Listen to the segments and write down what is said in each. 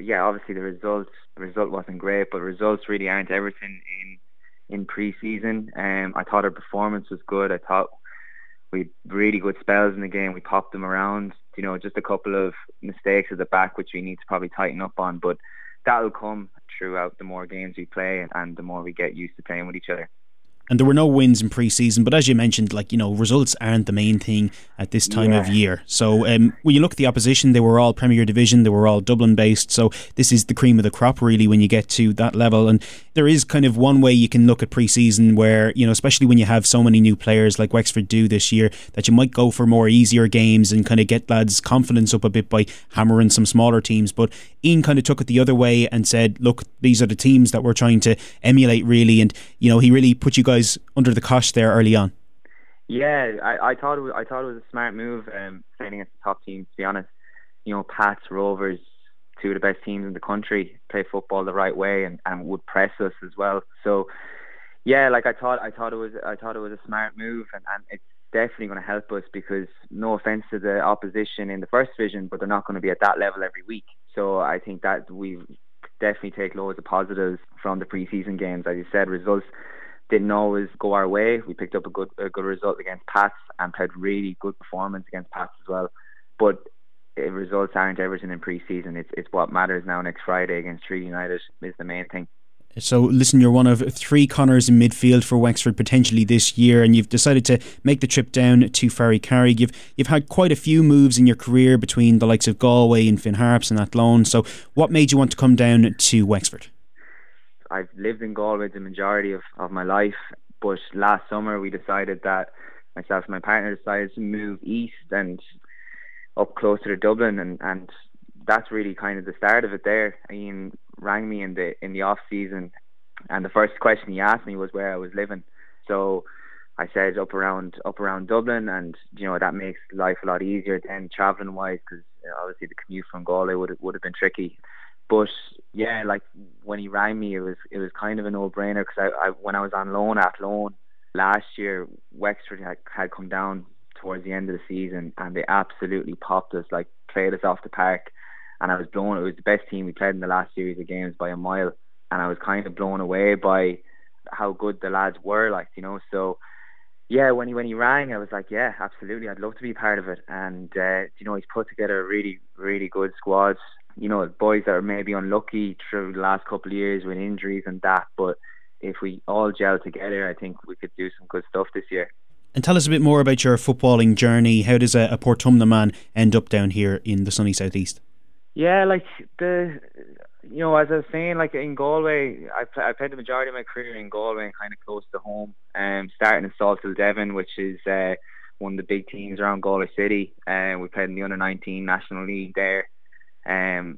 yeah, obviously the result wasn't great, but results really aren't everything in pre-season. I thought our performance was good. I thought we had really good spells in the game. We popped them around. Just a couple of mistakes at the back, which we need to probably tighten up on. But that'll come throughout the more games we play and the more we get used to playing with each other. And there were no wins in pre-season, but as you mentioned, results aren't the main thing at this time of Yeah, year. So when you look at the opposition, they were all Premier Division, they were all Dublin based, so this is the cream of the crop really when you get to that level. And there is kind of one way you can look at pre-season where, especially when you have so many new players like Wexford do this year, that you might go for more easier games and kind of get lads' confidence up a bit by hammering some smaller teams. But Ian kind of took it the other way and said, look, these are the teams that we're trying to emulate really, and he really put you guys under the cosh there early on. Yeah, I thought it was a smart move, playing against the top teams. To be honest, Pats, Rovers, two of the best teams in the country, play football the right way and would press us as well. So yeah, I thought it was a smart move, and it's definitely going to help us because no offense to the opposition in the first division, but they're not going to be at that level every week. So I think that we definitely take loads of positives from the pre-season games. As you said, results didn't always go our way. We picked up a good result against Pats and played really good performance against Pats as well. But results aren't everything in pre-season. It's what matters now. Next Friday against Treaty United is the main thing. So listen, you're one of three Connors in midfield for Wexford potentially this year, and you've decided to make the trip down to Ferrycarrig. You've had quite a few moves in your career between the likes of Galway and Finn Harps and Athlone. So what made you want to come down to Wexford? I've lived in Galway the majority of my life, but last summer we decided that myself and my partner decided to move east and up closer to Dublin, and that's really kind of the start of it there. Ian rang me in the off season, and the first question he asked me was where I was living. So I said up around Dublin, and that makes life a lot easier then travelling wise, because obviously the commute from Galway would have been tricky. But yeah, when he rang me, it was kind of a no-brainer because I when I was on loan at Athlone last year, Wexford had come down towards the end of the season and they absolutely popped us, played us off the park, and I was blown. It was the best team we played in the last series of games by a mile, and I was kind of blown away by how good the lads were, So yeah, when he rang, I was like, yeah, absolutely, I'd love to be part of it. And he's put together a really, really good squad. Boys that are maybe unlucky through the last couple of years with injuries and that, but if we all gel together, I think we could do some good stuff this year. And tell us a bit more about your footballing journey. How does a Portumna man end up down here in the sunny southeast? Yeah, as I was saying, in Galway, I played the majority of my career in Galway and kind of close to home. Starting in Salthill Devon, which is one of the big teams around Galway City. We played in the Under-19 National League there. And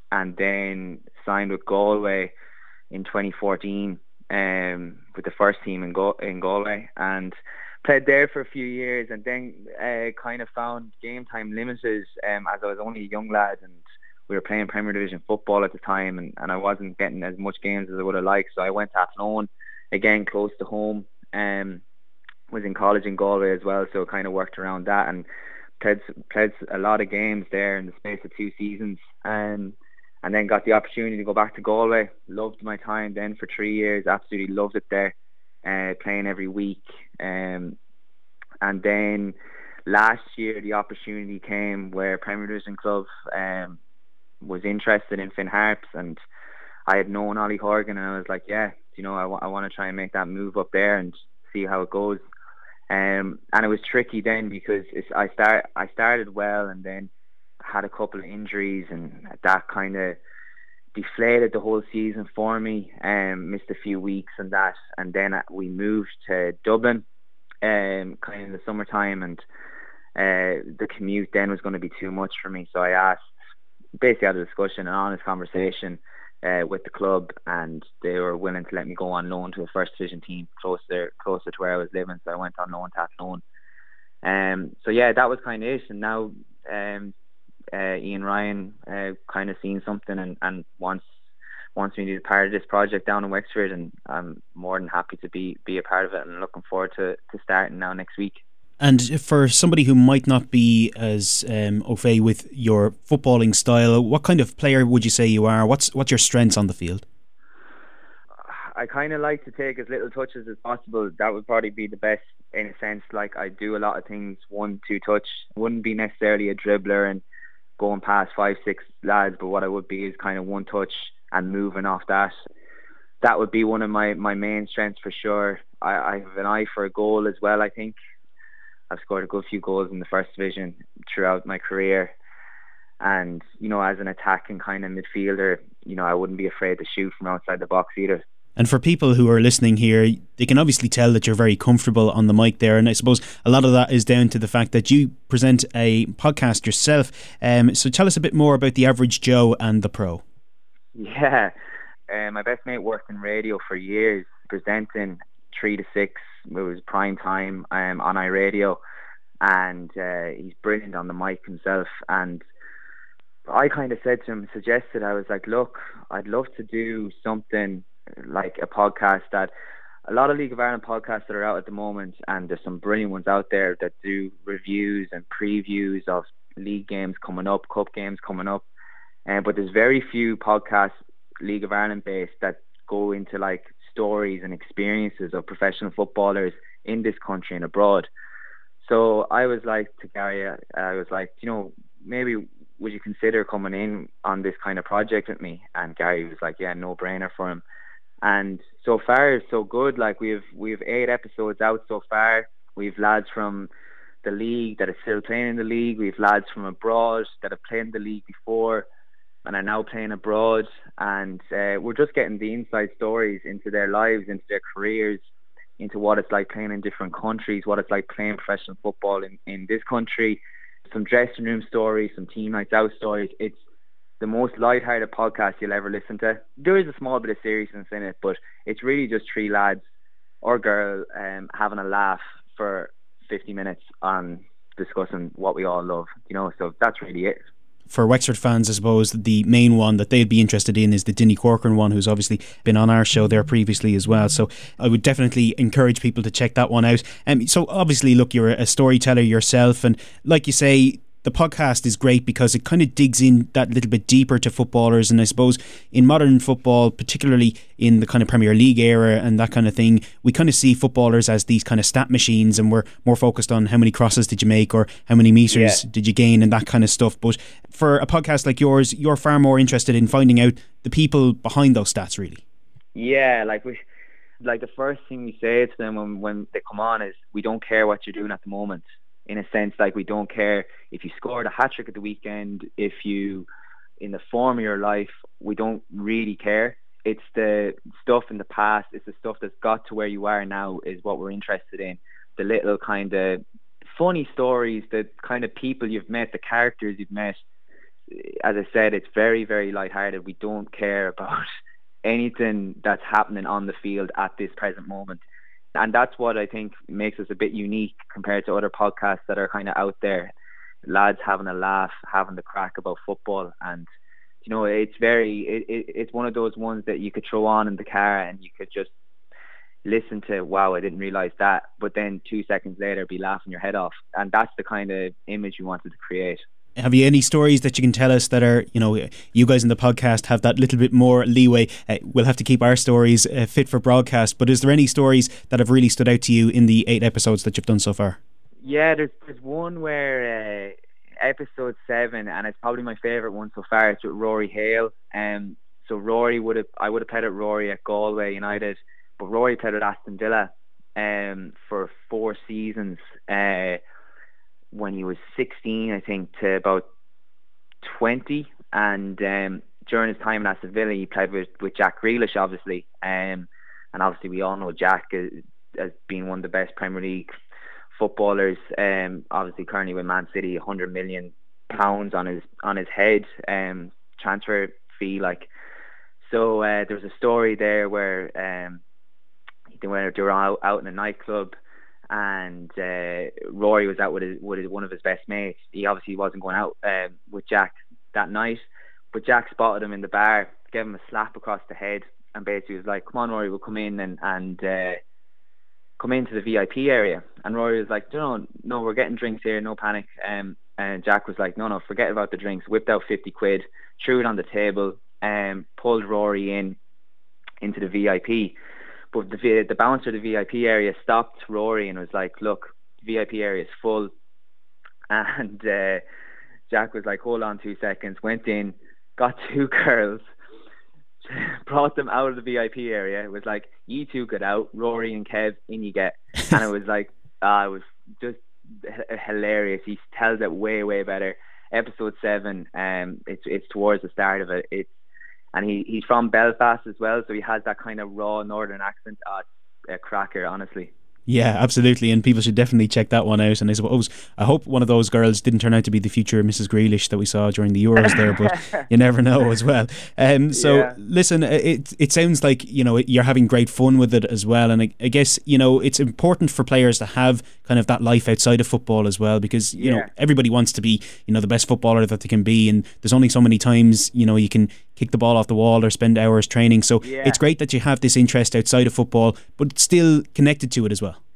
then signed with Galway in 2014 with the first team in Galway, and played there for a few years, and then kind of found game time limited as I was only a young lad and we were playing Premier Division football at the time, and I wasn't getting as much games as I would have liked, so I went to Athlone, again close to home, was in college in Galway as well, so kind of worked around that and played a lot of games there in the space of 2 seasons, and then got the opportunity to go back to Galway. Loved my time then for 3 years, absolutely loved it there, playing every week, and then last year the opportunity came where Premier Division club was interested in Finn Harps, and I had known Ollie Horgan, and I was like, yeah, I want to try and make that move up there and see how it goes. And it was tricky then because I started well and then had a couple of injuries, and that kind of deflated the whole season for me. Missed a few weeks and that, and then we moved to Dublin, kind of in the summertime, and the commute then was going to be too much for me. So I basically had a discussion, an honest conversation with the club, and they were willing to let me go on loan to a first division team closer to where I was living. So I went on loan to Athlone. So yeah, that was kind of it. And now Ian Ryan kind of seen something and wants me to be part of this project down in Wexford, and I'm more than happy to be a part of it, and looking forward to starting now next week. And for somebody who might not be as au fait with your footballing style, what kind of player would you say you are? What's your strengths on the field? I kind of like to take as little touches as possible. That would probably be the best in a sense. Like I do a lot of things 1-2 touch. Wouldn't be necessarily a dribbler and going past 5-6 lads, but what I would be is kind of one touch and moving off that. That would be one of my main strengths for sure. I have an eye for a goal as well. I think I've scored a good few goals in the first division throughout my career. And, as an attacking kind of midfielder, I wouldn't be afraid to shoot from outside the box either. And for people who are listening here, they can obviously tell that you're very comfortable on the mic there. And I suppose a lot of that is down to the fact that you present a podcast yourself. So tell us a bit more about the average Joe and the pro. Yeah. My best mate worked in radio for years, presenting 3 to 6. It was prime time on iRadio. And he's brilliant on the mic himself. And I kind of said to him, suggested, I was like, look, I'd love to do something like a podcast that a lot of League of Ireland podcasts that are out at the moment, and there's some brilliant ones out there that do reviews and previews of league games coming up, cup games coming up, but there's very few podcasts League of Ireland based that go into like stories and experiences of professional footballers in this country and abroad. So I was like to Gary, I was like, maybe would you consider coming in on this kind of project with me? And Gary was like, yeah, no brainer for him. And so far, so good. Like we've 8 episodes out so far. We've lads from the league that are still playing in the league. We've lads from abroad that have played in the league before and are now playing abroad. And we're just getting the inside stories into their lives, into their careers, into what it's like playing in different countries, what it's like playing professional football in this country. Some dressing room stories, some team nights out stories. It's the most light-hearted podcast you'll ever listen to. There is a small bit of seriousness in it, but it's really just 3 lads or girl having a laugh for 50 minutes on discussing what we all love, so that's really it. For Wexford fans, I suppose the main one that they'd be interested in is the Dinny Corcoran one, who's obviously been on our show there previously as well. So I would definitely encourage people to check that one out. So obviously, look, you're a storyteller yourself, and like you say, the podcast is great because it kind of digs in that little bit deeper to footballers. And I suppose in modern football, particularly in the kind of Premier League era and that kind of thing, we kind of see footballers as these kind of stat machines, and we're more focused on how many crosses did you make or how many metres did you gain and that kind of stuff. But for a podcast like yours, you're far more interested in finding out the people behind those stats, really. Yeah, like the first thing we say to them when they come on is, we don't care what you're doing at the moment. In a sense, like, we don't care if you scored a hat-trick at the weekend, if you in the form of your life, we don't really care. It's the stuff in the past, it's the stuff that's got to where you are now is what we're interested in. The little kind of funny stories, the kind of people you've met, the characters you've met. As I said, it's very, very lighthearted. We don't care about anything that's happening on the field at this present moment. And that's what I think makes us a bit unique compared to other podcasts that are kind of out there. Lads having a laugh, having the crack about football. And, it's one of those ones that you could throw on in the car and you could just listen to, wow, I didn't realise that. But then 2 seconds later, be laughing your head off. And that's the kind of image we wanted to create. Have you any stories that you can tell us that are, you guys in the podcast have that little bit more leeway? We'll have to keep our stories fit for broadcast, but is there any stories that have really stood out to you in the 8 episodes that you've done so far? Yeah, there's one where episode 7, and it's probably my favourite one so far. It's with Rory Hale. So Rory I would have played at Rory at Galway United, but Rory played at Aston Villa for 4 seasons. When he was 16, I think, to about 20, and during his time in Aston Villa, he played with Jack Grealish, obviously, and obviously we all know Jack as being one of the best Premier League footballers. Obviously, currently with Man City, £100 million on his head, transfer fee, like. So there was a story there where they were out in a nightclub. And Rory was out with one of his best mates. He obviously wasn't going out with Jack that night, but Jack spotted him in the bar, gave him a slap across the head, and basically was like, "Come on, Rory, we'll come in and come into the VIP area. And Rory was like, no, we're getting drinks here, no panic. And Jack was like, no, forget about the drinks. Whipped out 50 quid, threw it on the table, pulled Rory into the VIP. But the bouncer of the VIP area stopped Rory and was like, look, the VIP area is full. And Jack was like, hold on 2 seconds, went in, got two girls, brought them out of the VIP area. It was like, you two get out, Rory and Kev, in you get. And it was like, it was just hilarious. He tells it way better. Episode 7, it's towards the start of it. And he's from Belfast as well, so he has that kind of raw northern accent. It's a cracker, honestly. Yeah, absolutely, and people should definitely check that one out. And I hope one of those girls didn't turn out to be the future Mrs. Grealish that we saw during the Euros there, but you never know as well. Listen, it sounds like you're having great fun with it as well, and I guess it's important for players to have kind of that life outside of football as well, because everybody wants to be the best footballer that they can be, and there's only so many times you can kick the ball off the wall or spend hours training. So it's great that you have this interest outside of football, but still connected to it as well.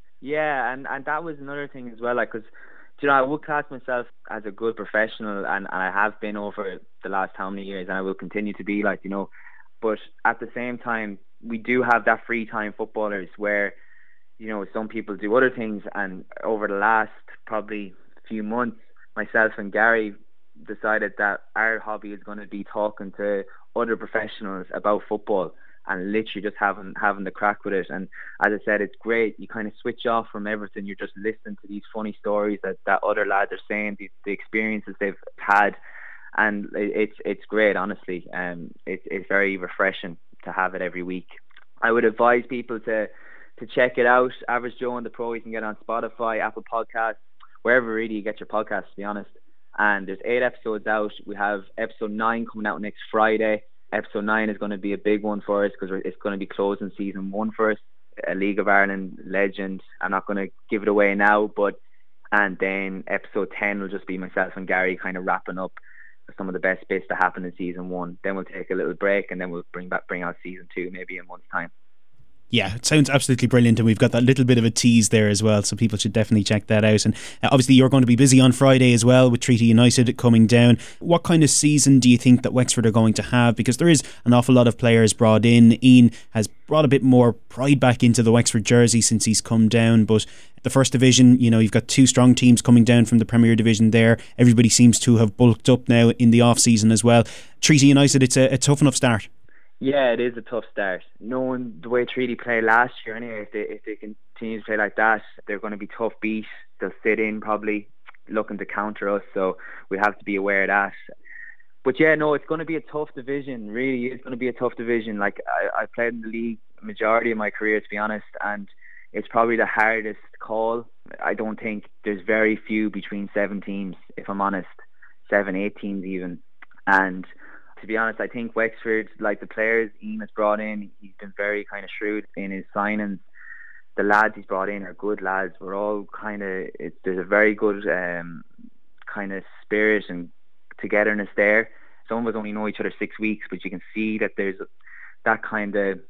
Yeah, and that was another thing as well, like, because I would class myself as a good professional, and I have been over the last how many years, and I will continue to be, like, but at the same time, we do have that free time footballers where some people do other things. And over the last probably few months, myself and Gary decided that our hobby is going to be talking to other professionals about football and literally just having the crack with it. And as I said, it's great. You kind of switch off from everything. You're just listening to these funny stories that other lads are saying, the experiences they've had, and it's great, honestly. It's very refreshing to have it every week. I would advise people to check it out. Average Joe and the Pro, you can get on Spotify, Apple Podcasts, wherever really you get your podcasts, to be honest. And there's 8 episodes out. We have episode 9 coming out next Friday. Episode 9 is going to be a big one for us because it's going to be closing season 1 for us. A League of Ireland legend. I'm not going to give it away now, and then episode 10 will just be myself and Gary kind of wrapping up some of the best bits that happened in season 1. Then we'll take a little break, and then we'll bring out season 2 maybe in a month's time. Yeah, it sounds absolutely brilliant, and we've got that little bit of a tease there as well, so people should definitely check that out. And obviously you're going to be busy on Friday as well with Treaty United coming down. What kind of season do you think that Wexford are going to have? Because there is an awful lot of players brought in. Ian has brought a bit more pride back into the Wexford jersey since he's come down, but the First Division, you've got 2 strong teams coming down from the Premier Division there. Everybody seems to have bulked up now in the off-season as well. Treaty United, it's a tough enough start. Yeah, it is a tough start. Knowing the way Treaty played last year, anyway, if they continue to play like that, they're going to be tough beat. They'll sit in probably looking to counter us, so we have to be aware of that. But yeah, no, it's going to be a tough division. Really, it's going to be a tough division. Like I played in the league majority of my career, to be honest, and it's probably the hardest call. I don't think there's very few between 7 teams, if I'm honest, 7, 8 teams even, and to be honest, I think Wexford, like the players Ian has brought in, he's been very kind of shrewd in his signings. The lads he's brought in are good lads. We're all there's a very good kind of spirit and togetherness there. Some of us only know each other 6 weeks, but you can see that there's that kind of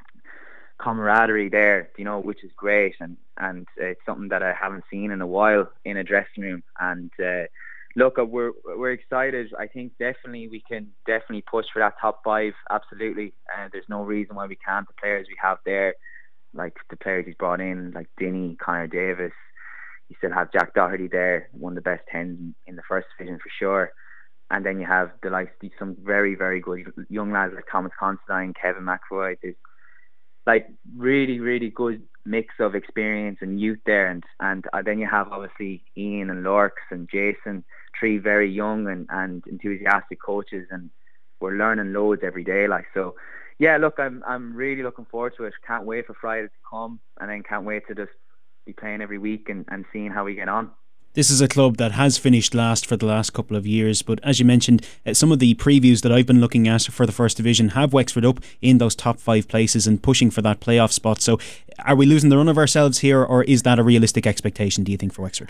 camaraderie there, which is great. And it's something that I haven't seen in a while in a dressing room. And look, we're excited. I think we can definitely push for that top 5. Absolutely. And there's no reason why we can't. The players we have there, like the players he's brought in, like Dinny, Connor Davis. You still have Jack Doherty there, one of the best 10s in the First Division for sure. And then you have some very, very good young lads like Thomas Considine, Kevin McAvoy. There's like really, really good mix of experience and youth there. And then you have obviously Ian and Lorks and Jason, 3 very young and enthusiastic coaches, and we're learning loads every day. So yeah, look, I'm really looking forward to it. Can't wait for Friday to come, and then can't wait to just be playing every week and seeing how we get on. This is a club that has finished last for the last couple of years, but as you mentioned, some of the previews that I've been looking at for the First Division have Wexford up in those top 5 places and pushing for that playoff spot. So are we losing the run of ourselves here, or is that a realistic expectation, do you think, for Wexford?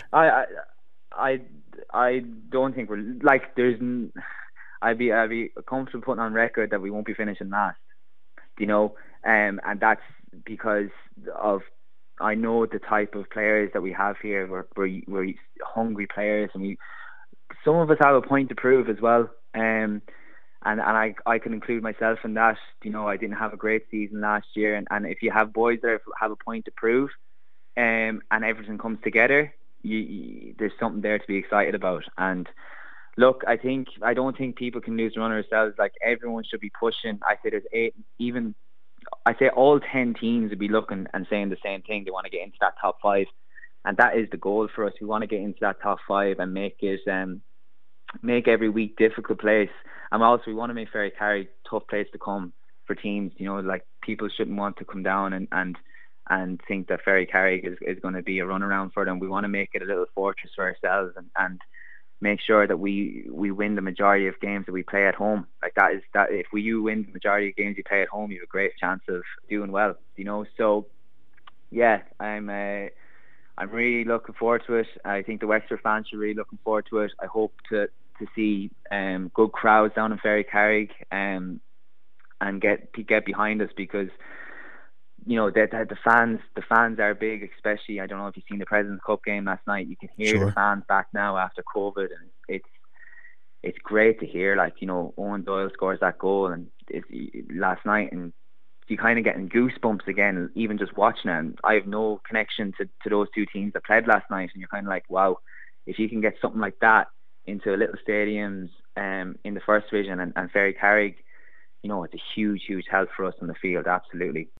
I don't think we're like I'd be comfortable putting on record that we won't be finishing last, and that's because of I know the type of players that we have here. We're hungry players, and some of us have a point to prove as well. And I can include myself in that. I didn't have a great season last year, and if you have boys that have a point to prove, and everything comes together, there's something there to be excited about. And look, I don't think people can lose run ourselves. Like, everyone should be pushing. I say there's 8, even I say all 10 teams would be looking and saying the same thing. They want to get into that top 5, and that is the goal for us. We want to get into that top 5 and make every week difficult place. And also, we want to make Ferrycarrig tough place to come for teams. Like, people shouldn't want to come down and think that Ferrycarrig is going to be a runaround for them. We want to make it a little fortress for ourselves, and make sure that we win the majority of games that we play at home. Like, that if you win the majority of games you play at home, you have a great chance of doing well. So yeah, I'm really looking forward to it. I think the Wexford fans should really looking forward to it. I hope to see good crowds down in Ferrycarrig, and get behind us, because the fans are big. Especially, I don't know if you've seen the President's Cup game last night. You can hear the fans back now after COVID, and it's great to hear. Like, Owen Doyle scores that goal and last night, and you kind of getting goosebumps again, even just watching it. And I have no connection to those two teams that played last night, and you're kind of like, wow, if you can get something like that into little stadiums in the first division and Ferrycarrig, it's a huge help for us on the field. Absolutely.